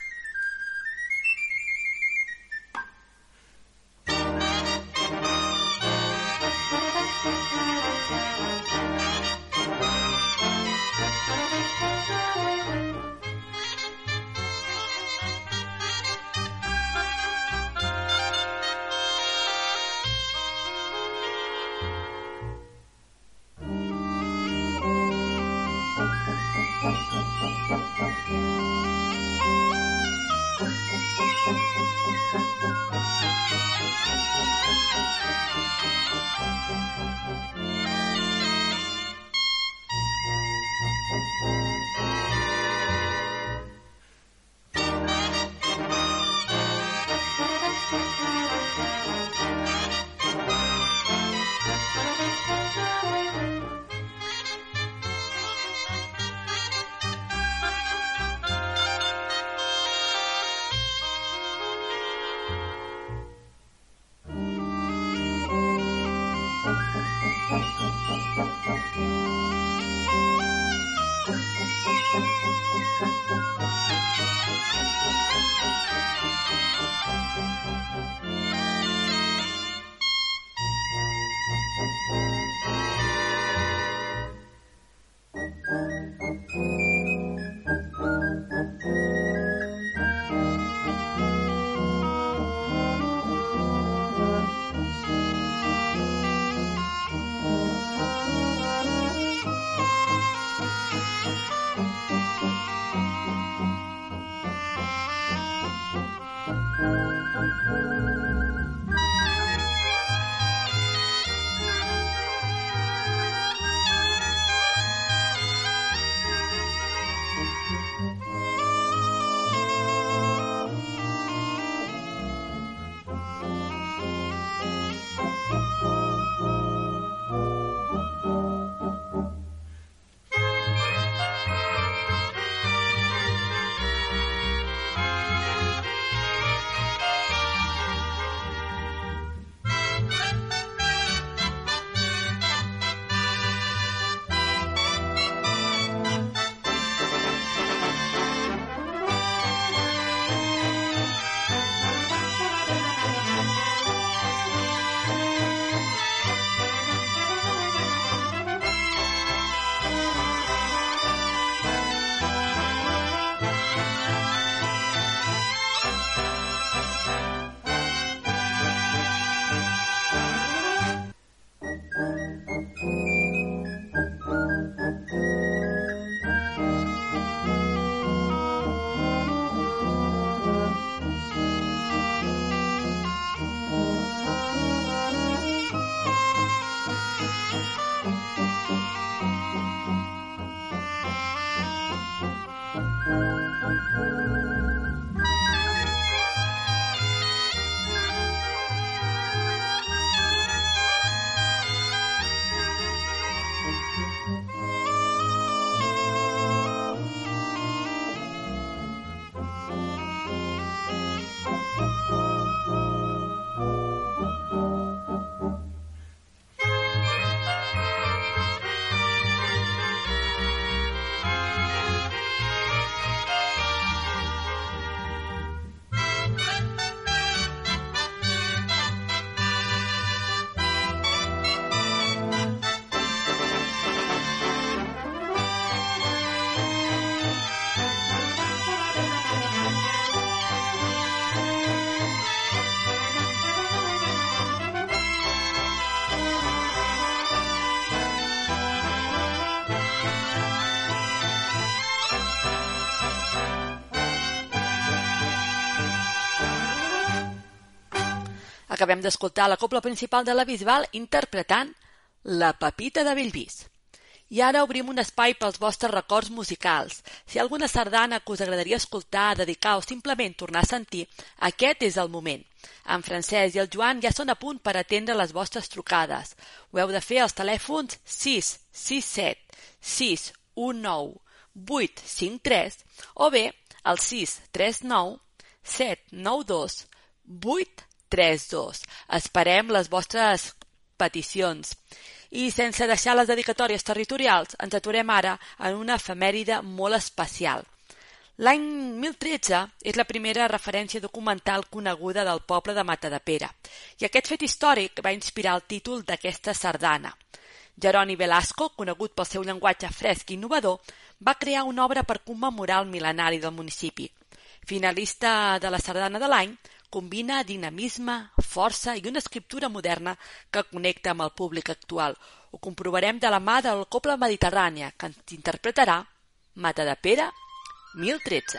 Acabem d'escoltar la cobla principal de la Bisbal interpretant La Pepita de Bellvís. I ara obrim un espai pels vostres records musicals. Si hi ha alguna sardana que us agradaria escoltar, dedicar o simplement tornar a sentir, aquest és el moment. En Francesc i el Joan ja són a punt per atendre les vostres trucades. Ho heu de fer als telèfons 667 619 853 o bé al 639 792 832. Esperem les vostres peticions. I sense deixar les dedicatòries territorials, ens aturem ara en una efemèride molt especial. L'any 1013 és la primera referència documental coneguda del poble de Matadepera, i aquest fet històric va inspirar el títol d'aquesta sardana. Jeroni Velasco, conegut pel seu llenguatge fresc i innovador, va crear una obra per commemorar el mil·lenari del municipi. Finalista de la sardana de l'any, combina dinamisme, força i una escriptura moderna que connecta amb el públic actual. Ho comprovarem de la mà del Cobla Mediterrània, que ens interpretarà Matadepera 1013.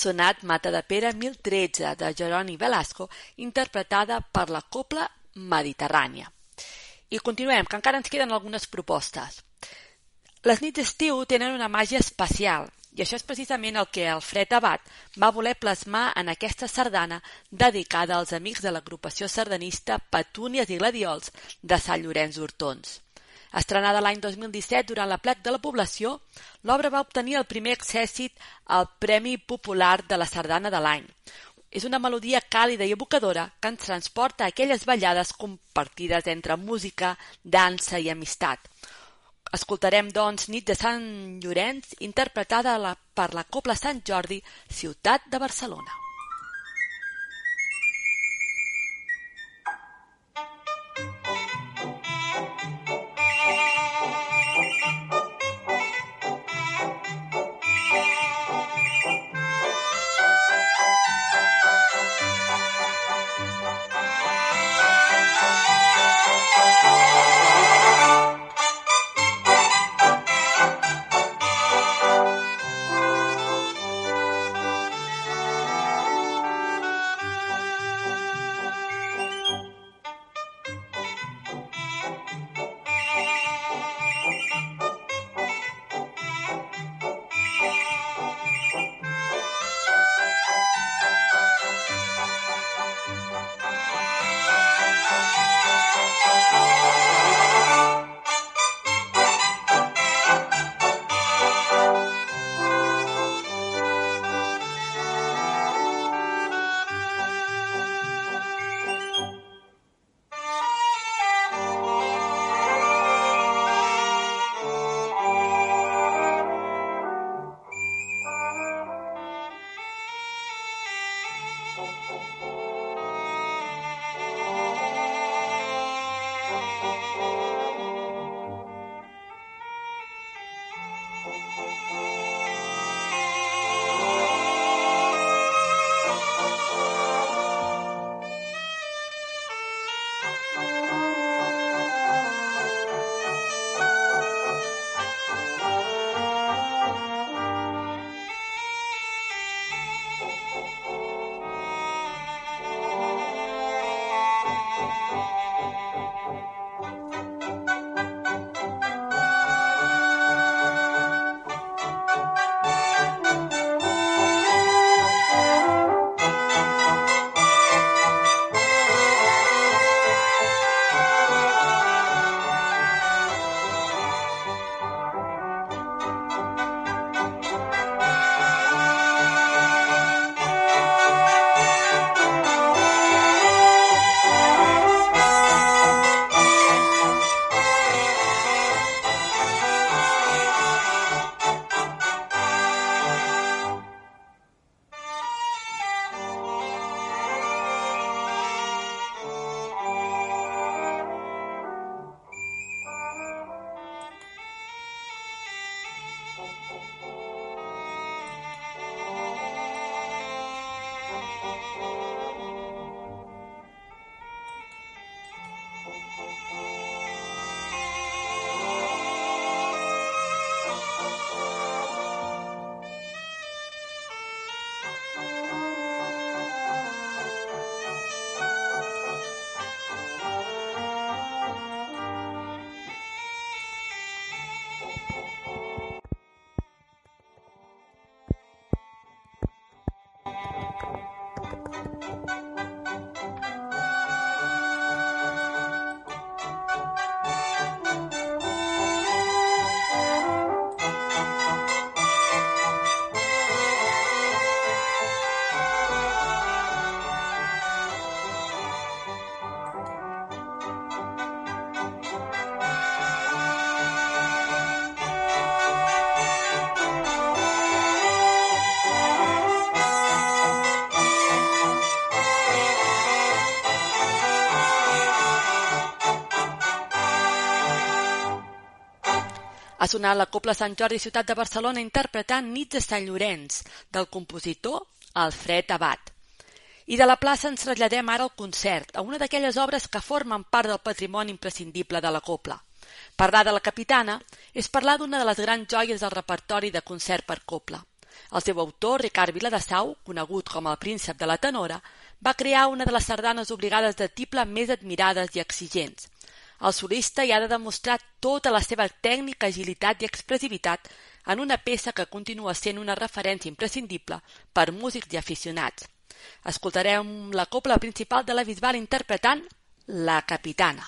sonat Matadepera 1013 de Jeroni Velasco, interpretada per la Cobla Mediterrània. I continuem, que encara ens queden algunes propostes. Les nits d'estiu tenen una màgia especial, i això és precisament el que Alfred Abat va voler plasmar en aquesta sardana dedicada als amics de l'agrupació sardanista Petúnies i Gladiols de Sant Llorenç d'Hortons. Estrenada l'any 2017 durant l'Aplec de la Població, l'obra va obtenir el primer accèssit al Premi Popular de la Sardana de l'any. És una melodia càlida i evocadora que ens transporta a aquelles ballades compartides entre música, dansa i amistat. Escoltarem, doncs, Nit de Sant Llorenç, interpretada per la Cobla Sant Jordi, ciutat de Barcelona. Ha sonat la Cobla Sant Jordi Ciutat de Barcelona interpretant Nits de Sant Llorenç, del compositor Alfred Abat. I de la plaça ens traslladem ara al concert, a una d'aquelles obres que formen part del patrimoni imprescindible de la Cobla. Parlar de la Capitana és parlar d'una de les grans joies del repertori de concert per cobla. El seu autor, Ricard Viladasau, conegut com el príncep de la tenora, va crear una de les sardanes obligades de tible més admirades i exigents. El solista hi ha de demostrar tota la seva tècnica, agilitat i expressivitat en una peça que continua sent una referència imprescindible per músics i aficionats. Escoltarem la cobla principal de la Bisbal interpretant La Capitana.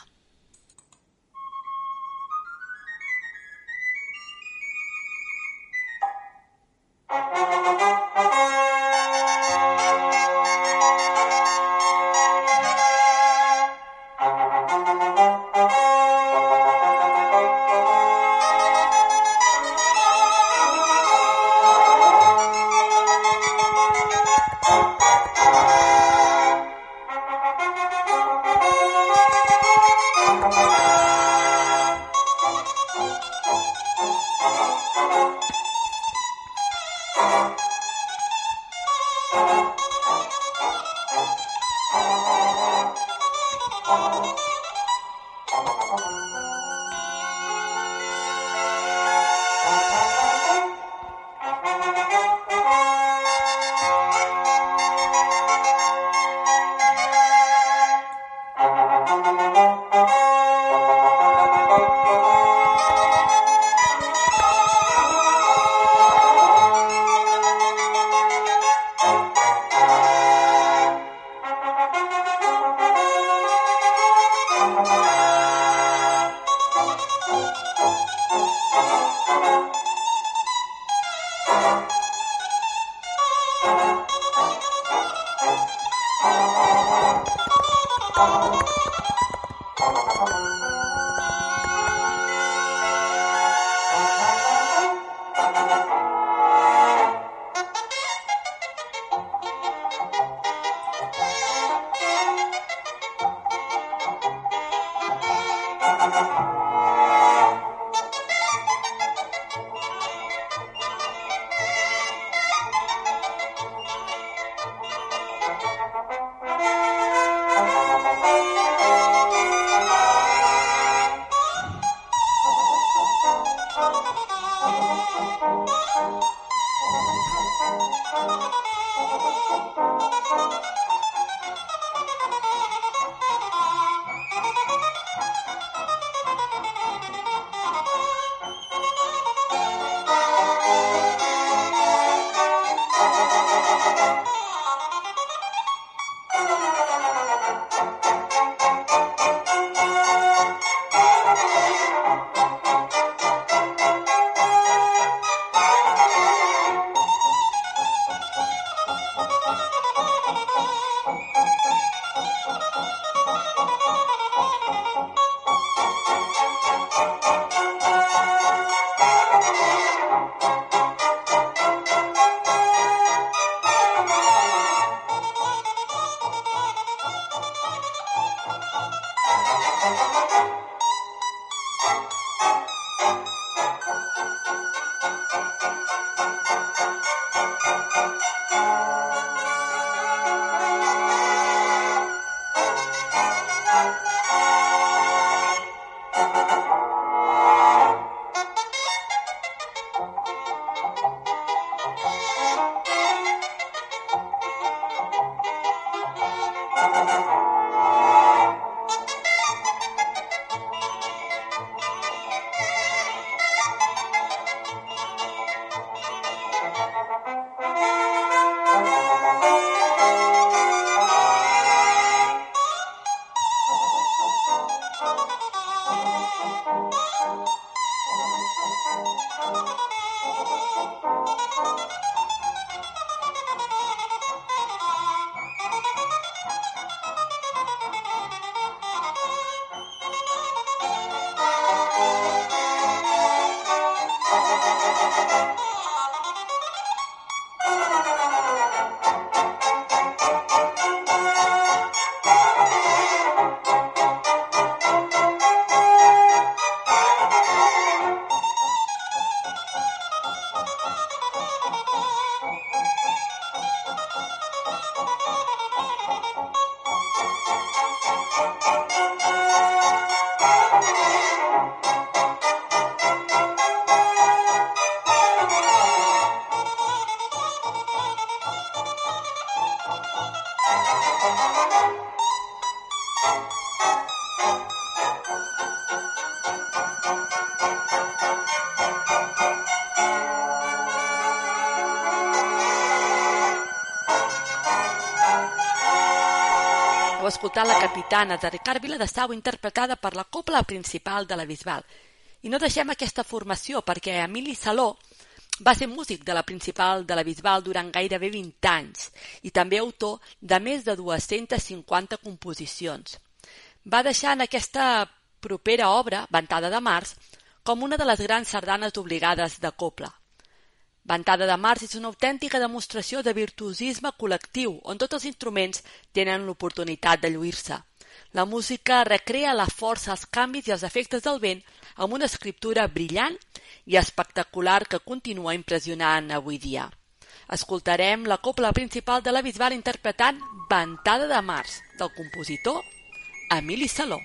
Heu escoltat La capitana de Ricard Viladasau interpretada per la cobla principal de la Bisbal. I no deixem aquesta formació perquè Emili Saló va ser músic de la principal de la Bisbal durant gairebé 20 anys i també autor de més de 250 composicions. Va deixar en aquesta propera obra, Ventada de març, com una de les grans sardanes obligades de cobla. Ventada de març és una autèntica demostració de virtuosisme col·lectiu, on tots els instruments tenen l'oportunitat de lluir-se. La música recrea la força, els canvis i els efectes del vent amb una escriptura brillant i espectacular que continua impressionant avui dia. Escoltarem la cobla principal de la Bisbal interpretant Ventada de març, del compositor Emili Saló.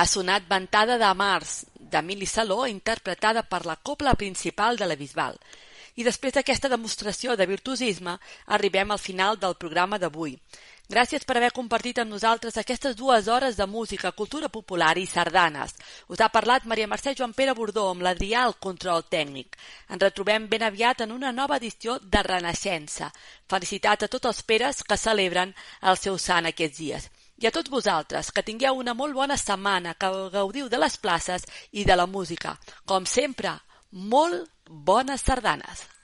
Ha sonat Ventada de març, d'Emili Saló, interpretada per la cobla principal de la Bisbal. I després d'aquesta demostració de virtuosisme, arribem al final del programa d'avui. Gràcies per haver compartit amb nosaltres aquestes 2 hores de música, cultura popular i sardanes. Us ha parlat Maria Mercè Joan Pere Bordó amb l'Adrià al control tècnic. Ens retrobem ben aviat en una nova edició de Renaixença. Felicitats a tots els Peres que celebren el seu sant aquests dies. I a tots vosaltres, que tingueu una molt bona setmana, que gaudiu de les places i de la música. Com sempre, molt bones sardanes.